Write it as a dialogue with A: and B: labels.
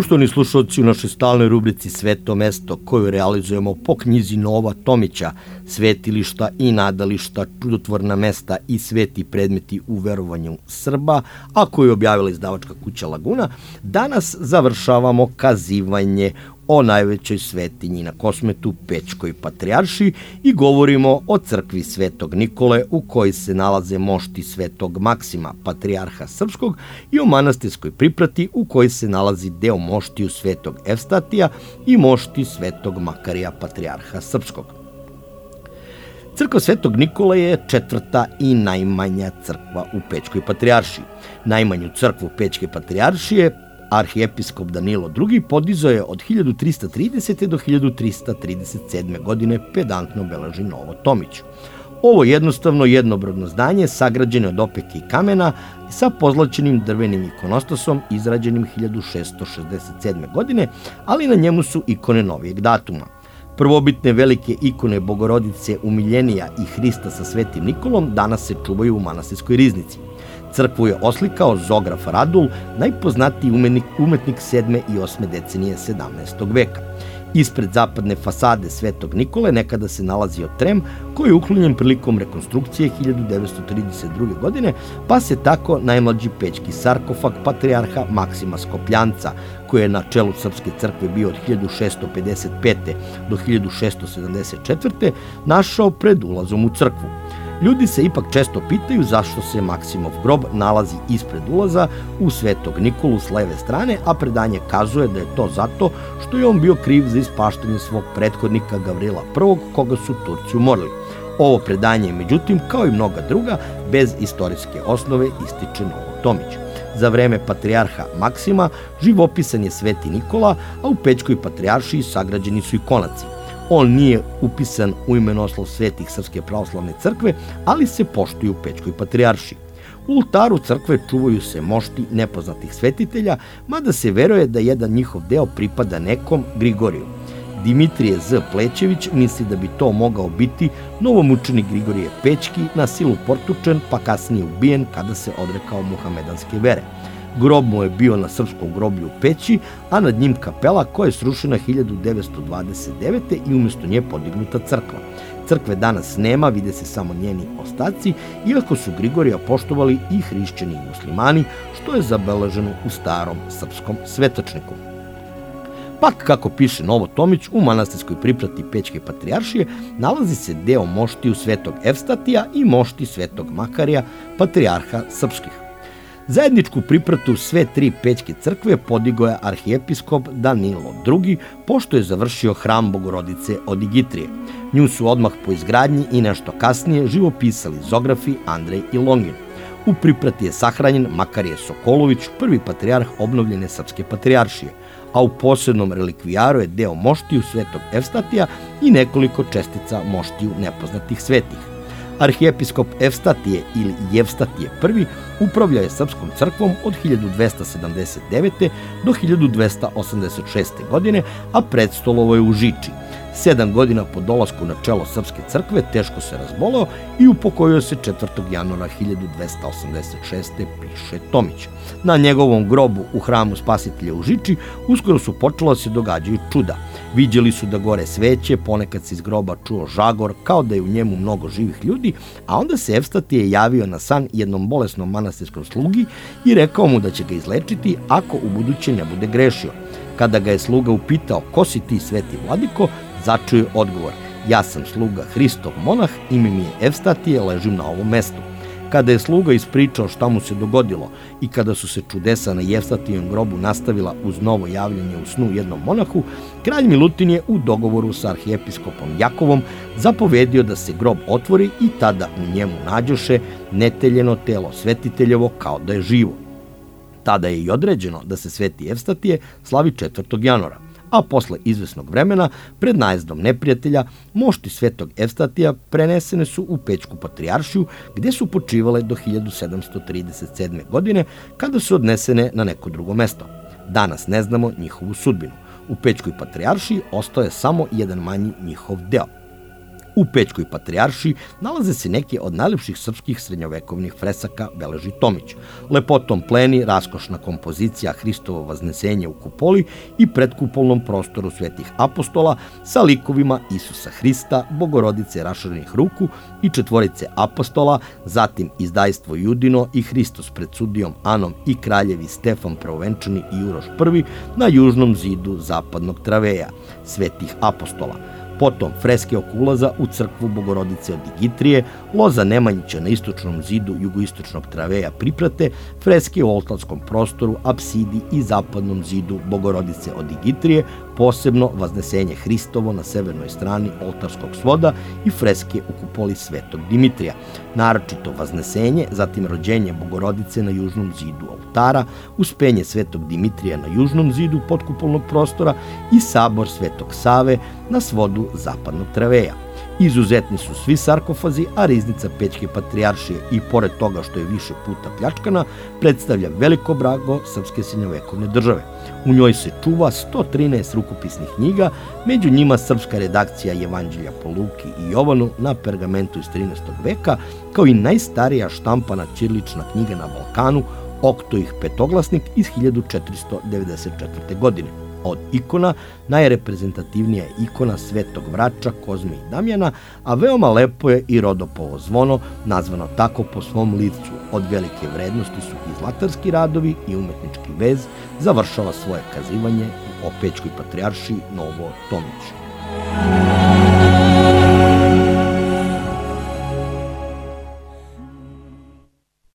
A: Poštovani slušalci, u našoj stalnoj rubrici Sveto mesto, koju realizujemo po knjizi Nova Tomića, Svetilišta i nadališta, čudotvorna mesta i sveti predmeti u verovanju Srba, a koju je objavila izdavačka kuća Laguna, danas završavamo kazivanje o najvećoj svetinji na Kosmetu, Pećkoj patrijaršiji, i govorimo o crkvi Svetog Nikole u kojoj se nalaze mošti Svetog Maksima, patrijarha srpskog, i o manastirskoj priprati u kojoj se nalazi deo moštiju Svetog Evstatija i mošti Svetog Makarija, patrijarha srpskog. Crkva Svetog Nikole je četvrta i najmanja crkva u Pećkoj patrijaršiji. Najmanju crkvu Pećke patrijaršije arhijepiskop Danilo II podizao je od 1330. do 1337. godine, pedantno beleži Novo Tomić. Ovo jednostavno jednobrodno zdanje sagrađeno od opeke i kamena sa pozlaćenim drvenim ikonostasom izrađenim 1667. godine, ali na njemu su ikone novijeg datuma. Prvobitne velike ikone Bogorodice Umiljenija i Hrista sa Svetim Nikolom danas se čuvaju u manastirskoj riznici. Crkvu je oslikao Zograf Radul, najpoznatiji umetnik 7. i 8. decenije 17. veka. Ispred zapadne fasade Svetog Nikole nekada se nalazio trem koji je uklonjen prilikom rekonstrukcije 1932. godine, pa se tako najmlađi pećki sarkofag patrijarha Maksima Skopljanca, koji je na čelu Srpske crkve bio od 1655. do 1674. našao pred ulazom u crkvu. Ljudi se ipak često pitaju zašto se Maksimov grob nalazi ispred ulaza u Svetog Nikolu s leve strane, a predanje kazuje da je to zato što je on bio kriv za ispaštanje svog prethodnika Gavrila I, koga su Turci umorili. Ovo predanje, međutim, kao i mnoga druga, bez istorijske osnove, ističe Novo Tomić. Za vreme patrijarha Maksima živopisan je Sveti Nikola, a u Pećkoj patrijaršiji sagrađeni su i konaci. On nije upisan u imenoslov svetih Srpske pravoslavne crkve, ali se poštuju u Pećkoj patrijaršiji. U oltaru crkve čuvaju se mošti nepoznatih svetitelja, mada se veruje da jedan njihov deo pripada nekom Grigoriju. Dimitrije Z. Plećević misli da bi to mogao biti novomučenik Grigorije Pećki, na silu potučen pa kasnije ubijen kada se odrekao muhamedanske vere. Grob mu je bio na srpskom groblju u Peći, a nad njim kapela koja je srušena 1929. i umjesto nje podignuta crkva. Crkve danas nema, vide se samo njeni ostaci, iako su Grigorija poštovali i hrišćani i muslimani, što je zabeleženo u starom srpskom svetočniku. Pak, kako piše Novo Tomić, u manastirskoj priprati Pećke patrijaršije nalazi se deo moštiju Svetog Evstatija i mošti Svetog Makarija, patrijarha srpskih. Zajedničku pripratu sve tri pećke crkve podigao je arhijepiskop Danilo II, pošto je završio hram Bogorodice od Igitrije. Nju su odmah po izgradnji i nešto kasnije živopisali Zografi, Andrej i Longin. U priprati je sahranjen Makarije Sokolović, prvi patrijarh obnovljene Srpske patrijaršije, a u posebnom relikvijaru je deo moštiju Svetog Evstatija i nekoliko čestica moštiju nepoznatih svetih. Arhijepiskop Evstatije ili Jevstatije I upravljao je Srpskom crkvom od 1279. do 1286. godine, a predstolovao je u Žiči. 7 godina po dolasku na čelo Srpske crkve teško se razboleo i upokojio se 4. januara 1286. piše Tomić. Na njegovom grobu u hramu Spasitelja u Žiči uskoro su počela da se događaju čuda. Viđeli su da gore sveće, ponekad se iz groba čuo žagor, kao da je u njemu mnogo živih ljudi, a onda se Evstatije javio na san jednom bolesnom manastirskom slugi i rekao mu da će ga izlečiti ako u buduće ne bude grešio. Kada ga je sluga upitao ko si ti, sveti vladiko, začuo je odgovor: ja sam sluga Hristov monah, ime mi je Evstatije, ležim na ovom mestu. Kada je sluga ispričao šta mu se dogodilo i kada su se čudesa na Jevstatijevom grobu nastavila uz novo javljanje u snu jednom monahu, kralj Milutin je u dogovoru sa arhijepiskopom Jakovom zapovedio da se grob otvori i tada u njemu nađoše neteljeno telo svetiteljevo kao da je živo. Tada je i određeno da se Sveti Evstatije slavi 4. januara, a posle izvesnog vremena, pred najezdom neprijatelja, mošti Svetog Evstatija prenesene su u Pećku patrijaršiju, gde su počivale do 1737. godine, kada su odnesene na neko drugo mesto. Danas ne znamo njihovu sudbinu. U Pećkoj patrijaršiji ostao je samo jedan manji njihov deo. U Pećkoj patrijaršiji nalaze se neke od najlepših srpskih srednjovekovnih fresaka, beleži Tomić. Lepotom pleni raskošna kompozicija Hristovo vaznesenje u kupoli i predkupolnom prostoru svetih apostola sa likovima Isusa Hrista, Bogorodice raširenih ruku i četvorice apostola, zatim izdajstvo Judino i Hristos pred sudijom Anom i kraljevi Stefan Prvovenčani i Uroš I na južnom zidu zapadnog traveja svetih apostola. Potom freske oko ulaza u crkvu Bogorodice od Digitrije, loza Nemanjića na istočnom zidu jugoistočnog traveja priprate, freske u oltarskom prostoru, apsidi i zapadnom zidu Bogorodice od Digitrije, posebno vaznesenje Hristovo na severnoj strani oltarskog svoda i freske u kupoli Svetog Dimitrija. Naročito vaznesenje, zatim rođenje Bogorodice na južnom zidu oltara, uspenje Svetog Dimitrija na južnom zidu potkupolnog prostora i sabor Svetog Save na svodu zapadnog traveja. Izuzetni su svi sarkofazi, a riznica Pećke patrijaršije i pored toga što je više puta pljačkana, predstavlja veliko blago srpske srednjovekovne države. U njoj se čuva 113 rukopisnih knjiga, među njima srpska redakcija Evanđelja po Luki i Jovanu na pergamentu iz 13. veka, kao i najstarija štampana ćirilična knjiga na Balkanu, Oktoih petoglasnik iz 1494. godine. Od ikona najreprezentativnija je ikona Svetog Vrača, Kozme i Damjana, a veoma lepo je i Rodopovo zvono, nazvano tako po svom licu. Od velike vrednosti su i zlatarski radovi i umetnički vez, završava svoje kazivanje o Pećkoj patrijaršiji Novo Tomić.